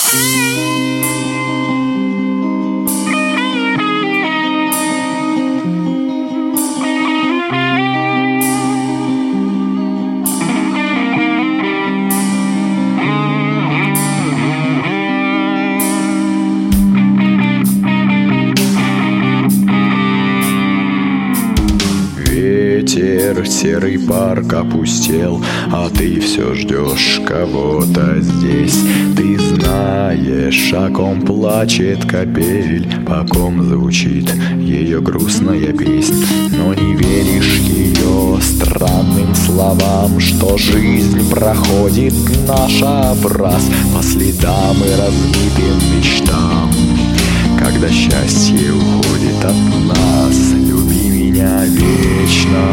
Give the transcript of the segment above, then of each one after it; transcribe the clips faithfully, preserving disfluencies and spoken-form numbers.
Ветер, серый парк опустел, а ты все ждешь кого-то здесь. Ты знаешь, о ком плачет капель, по ком звучит ее грустная песнь. Но не веришь ее странным словам, что жизнь проходит наш образ по следам и разбитым мечтам. Когда счастье уходит от нас, люби меня вечно,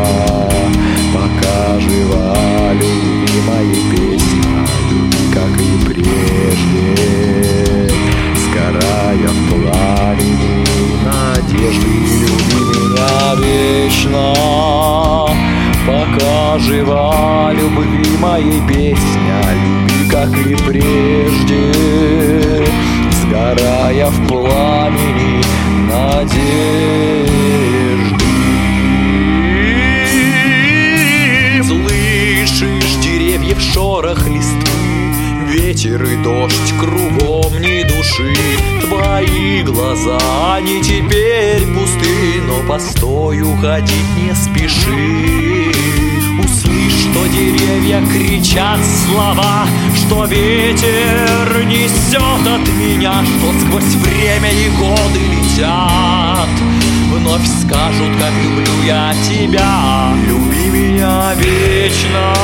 пока жива любимая песня. Люби, как и прежде, сгорая в пламени надежды. Люби меня вечно, пока жива любимая песня. Люби, как и прежде, сгорая в пламени надежды. Слышишь деревьев шорох листвы, ветер и дождь, кругом ни души. Твои глаза, они теперь пусты, но постой, уходить не спеши. Услышь, что деревья кричат слова, что ветер несет от меня, что сквозь время и годы летят. Вновь скажут, как люблю я тебя. Люби меня вечно,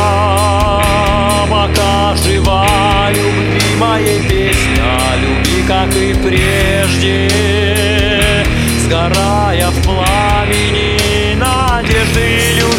пока жива любимая песня. Люби, как и прежде, сгорая в пламени надежды.